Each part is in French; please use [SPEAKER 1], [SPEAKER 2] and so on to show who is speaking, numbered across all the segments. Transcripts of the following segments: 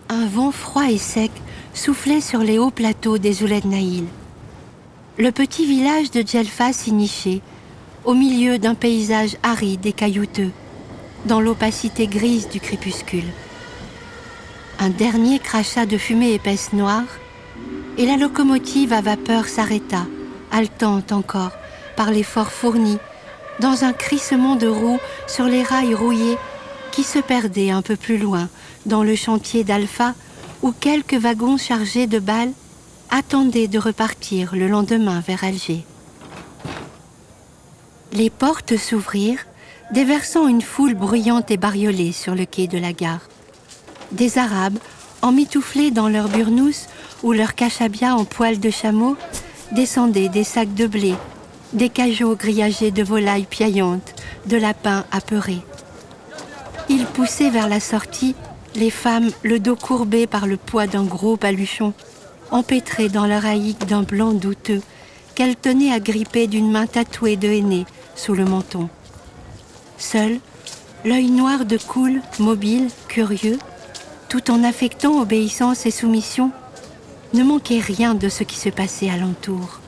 [SPEAKER 1] Un vent froid et sec soufflait sur les hauts plateaux des Ouled Naïl. Le petit village de Djelfa s'y nichait, au milieu d'un paysage aride et caillouteux, dans l'opacité grise du crépuscule. Un dernier crachat de fumée épaisse noire, et la locomotive à vapeur s'arrêta, haletante encore, par l'effort fourni, dans un crissement de roues sur les rails rouillés qui se perdaient un peu plus loin, dans le chantier d'Alpha, où quelques wagons chargés de balles attendaient de repartir le lendemain vers Alger. Les portes s'ouvrirent, déversant une foule bruyante et bariolée sur le quai de la gare. Des Arabes, emmitouflés dans leurs burnous ou leurs cachabia en poils de chameau, descendaient des sacs de blé, des cajots grillagés de volailles piaillantes, de lapins apeurés. Ils poussaient vers la sortie les femmes le dos courbé par le poids d'un gros baluchon, empêtrées dans leur haïque d'un blanc douteux, qu'elles tenaient agrippées d'une main tatouée de henné sous le menton. Seul, l'œil noir de Koul, mobile, curieux, tout en affectant obéissance et soumission, ne manquait rien de ce qui se passait alentour.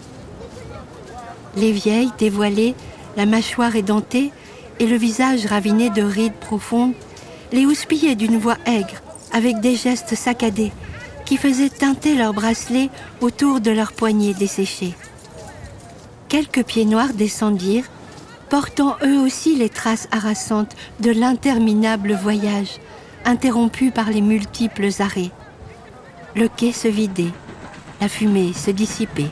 [SPEAKER 1] Les vieilles, dévoilées, la mâchoire édentée et le visage raviné de rides profondes, les houspillaient d'une voix aigre, avec des gestes saccadés, qui faisaient teinter leurs bracelets autour de leurs poignets desséchés. Quelques pieds noirs descendirent, portant eux aussi les traces harassantes de l'interminable voyage, interrompu par les multiples arrêts. Le quai se vidait, la fumée se dissipait.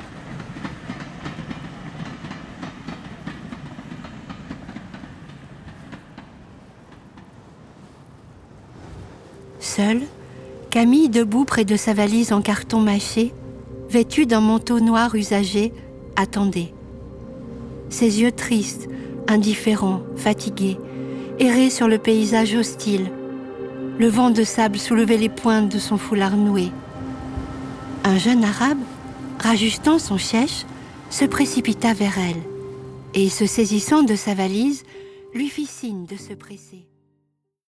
[SPEAKER 1] Seule, Camille, debout près de sa valise en carton mâché, vêtue d'un manteau noir usagé, attendait. Ses yeux tristes, indifférents, fatigués, erraient sur le paysage hostile. Le vent de sable soulevait les pointes de son foulard noué. Un jeune arabe, rajustant son chèche, se précipita vers elle et, se saisissant de sa valise, lui fit signe de se presser.